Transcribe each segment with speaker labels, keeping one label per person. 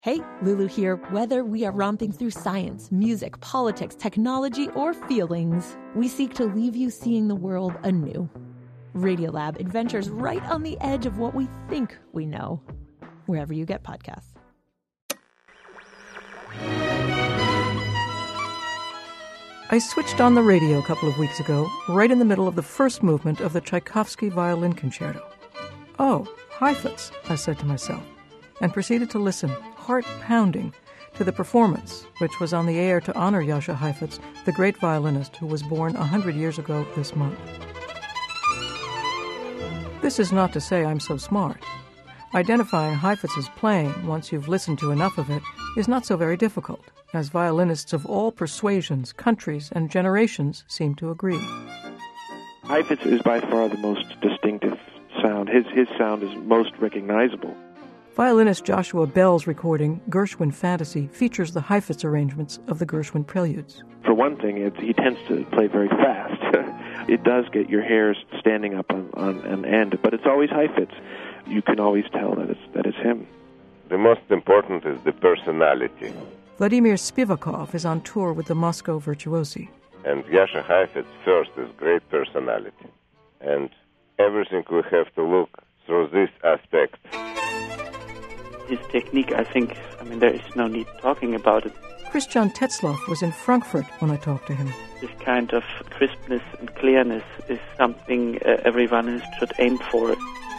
Speaker 1: Hey, Lulu here. Whether we are romping through science, music, politics, technology, or feelings, we seek to leave you seeing the world anew. Radiolab adventures right on the edge of what we think we know, wherever you get podcasts.
Speaker 2: I switched on the radio a couple of weeks ago, right in the middle of the first movement of the Tchaikovsky Violin Concerto. Oh, Heifetz, I said to myself, and proceeded to listen, heart-pounding, to the performance, which was on the air to honor Jascha Heifetz, the great violinist who was born 100 years ago this month. This is not to say I'm so smart. Identifying Heifetz's playing, once you've listened to enough of it, is not so very difficult, as violinists of all persuasions, countries, and generations seem to agree.
Speaker 3: Heifetz is by far the most distinctive sound. His sound is most recognizable.
Speaker 2: Violinist Joshua Bell's recording, Gershwin Fantasy, features the Heifetz arrangements of the Gershwin Preludes.
Speaker 3: For one thing, he tends to play very fast. It does get your hairs standing up on an end, but it's always Heifetz. You can always tell that it's him.
Speaker 4: The most important is the personality.
Speaker 2: Vladimir Spivakov is on tour with the Moscow Virtuosi.
Speaker 4: And Jascha Heifetz first is great personality. And everything we have to look through this aspect.
Speaker 5: His technique, I think, there is no need talking about it.
Speaker 2: Christian Tetzlaff was in Frankfurt when I talked to him.
Speaker 5: This kind of crispness and clearness is something every violinist should aim for.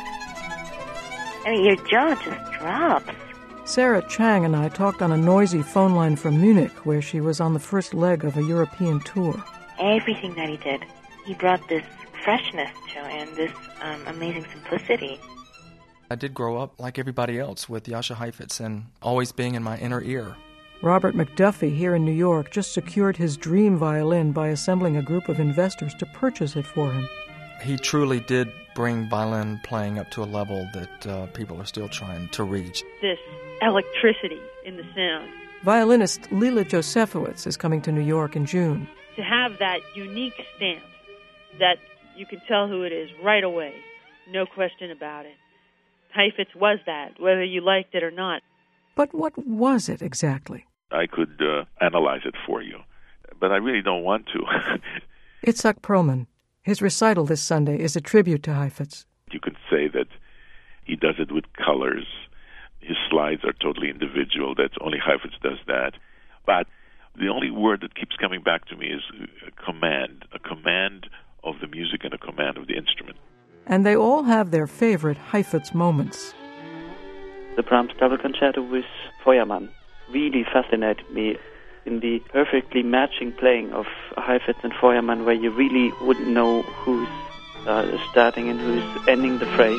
Speaker 6: Your jaw just drops.
Speaker 2: Sarah Chang and I talked on a noisy phone line from Munich, where she was on the first leg of a European tour.
Speaker 6: Everything that he did, he brought this freshness to and this amazing simplicity.
Speaker 7: I did grow up like everybody else with Jascha Heifetz and always being in my inner ear.
Speaker 2: Robert McDuffie here in New York just secured his dream violin by assembling a group of investors to purchase it for him.
Speaker 7: He truly did bring violin playing up to a level that people are still trying to reach.
Speaker 8: This electricity in the sound.
Speaker 2: Violinist Lila Josefowitz is coming to New York in June.
Speaker 8: To have that unique stamp that you can tell who it is right away, no question about it. Heifetz was that, whether you liked it or not.
Speaker 2: But what was it exactly?
Speaker 9: I could analyze it for you, but I really don't want to.
Speaker 2: Itzhak Perlman. His recital this Sunday is a tribute to Heifetz.
Speaker 9: You could say that he does it with colors. His slides are totally individual. That's only Heifetz does that. But the only word that keeps coming back to me is a command of the music and a command of the instrument.
Speaker 2: And they all have their favorite Heifetz moments.
Speaker 5: The Brahms double concerto with Feuermann really fascinated me in the perfectly matching playing of Heifetz and Feuermann, where you really wouldn't know who's starting and who's ending the phrase.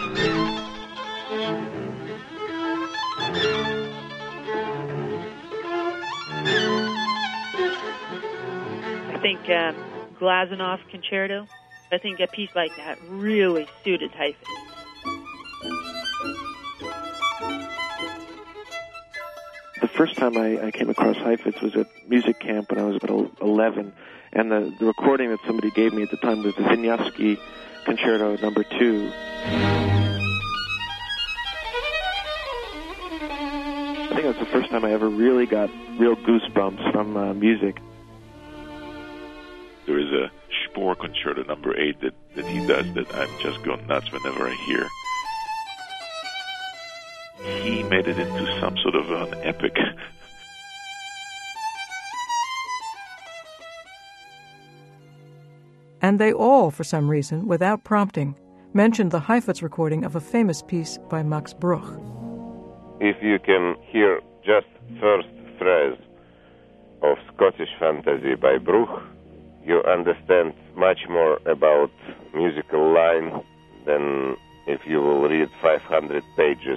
Speaker 8: I think Glazunov Concerto, I think a piece like that really suited Heifetz.
Speaker 3: The first time I came across Heifetz was at music camp when I was about 11, and the recording that somebody gave me at the time was the Wieniawski Concerto No. 2. I think that's the first time I ever really got real goosebumps from music.
Speaker 9: There is a Spohr Concerto No. 8 that he does that I'm just going nuts whenever I hear. He made it into some sort of an epic.
Speaker 2: And they all, for some reason, without prompting, mentioned the Heifetz recording of a famous piece by Max Bruch.
Speaker 4: If you can hear just first phrase of Scottish Fantasy by Bruch, you understand much more about musical line than if you will read 500 pages.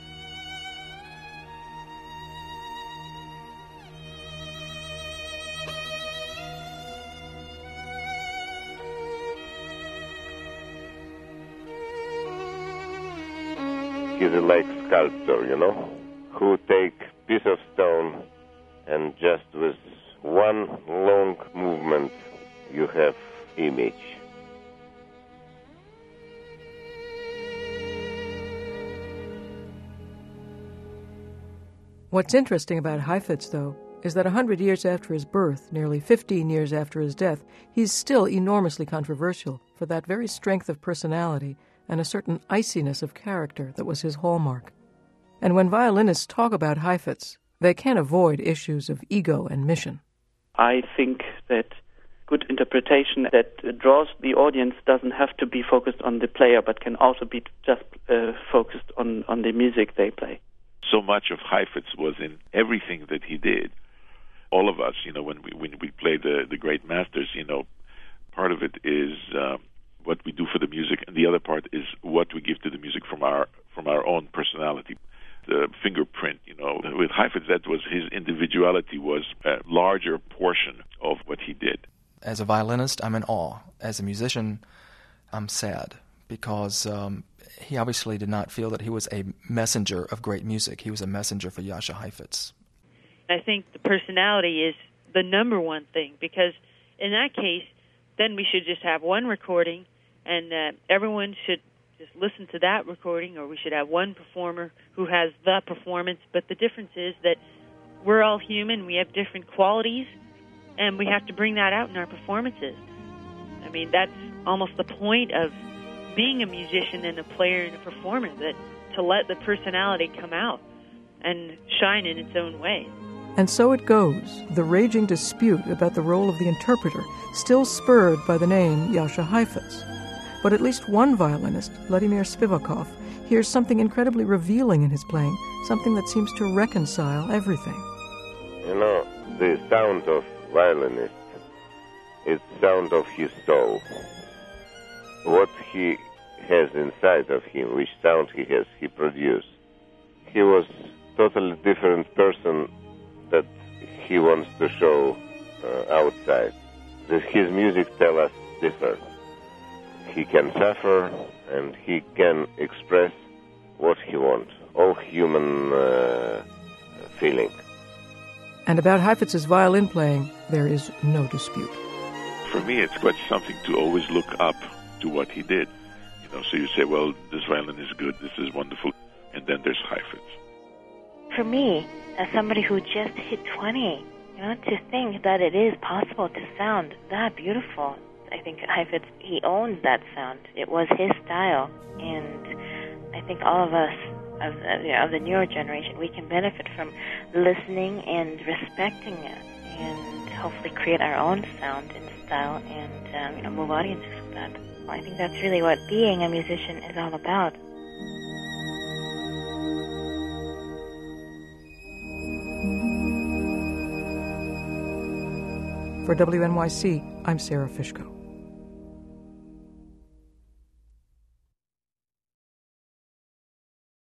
Speaker 4: He's a like sculptor, who take piece of stone and just with one long movement you have image.
Speaker 2: What's interesting about Heifetz, though, is that 100 years after his birth, nearly 15 years after his death, he's still enormously controversial for that very strength of personality and a certain iciness of character that was his hallmark. And when violinists talk about Heifetz, they can't avoid issues of ego and mission.
Speaker 5: I think that good interpretation that draws the audience doesn't have to be focused on the player, but can also be just focused on the music they play.
Speaker 9: So much of Heifetz was in everything that he did. All of us, when we play the great masters, part of it is what we do for the music, and the other part is what we give to the music from our own personality. The fingerprint, with Heifetz, that was his individuality was a larger portion of what he did.
Speaker 7: As a violinist, I'm in awe. As a musician, I'm sad because he obviously did not feel that he was a messenger of great music. He was a messenger for Jascha Heifetz.
Speaker 8: I think the personality is the number one thing, because in that case, then we should just have one recording, and everyone should just listen to that recording, or we should have one performer who has the performance. But the difference is that we're all human, we have different qualities, and we have to bring that out in our performances. I mean, that's almost the point of being a musician and a player and a performer, that to let the personality come out and shine in its own way.
Speaker 2: And so it goes, the raging dispute about the role of the interpreter, still spurred by the name Jascha Heifetz. But at least one violinist, Vladimir Spivakov, hears something incredibly revealing in his playing, something that seems to reconcile everything.
Speaker 4: The sound of violinist is the sound of his soul. What he has inside of him, which sound he has, he produced. He was a totally different person that he wants to show outside. His music tells us different. He can suffer and he can express what he wants, all human feeling.
Speaker 2: And about Heifetz's violin playing, there is no dispute.
Speaker 9: For me, it's quite something to always look up to what he did. So you say, well, this violin is good, this is wonderful, and then there's Heifetz.
Speaker 6: For me, as somebody who just hit 20, to think that it is possible to sound that beautiful, I think Heifetz, he owns that sound. It was his style, and I think all of us of the newer generation, we can benefit from listening and respecting it, and hopefully create our own sound and style, and move audiences with that. I think that's really what being a musician is all about.
Speaker 2: For WNYC, I'm Sarah Fishko.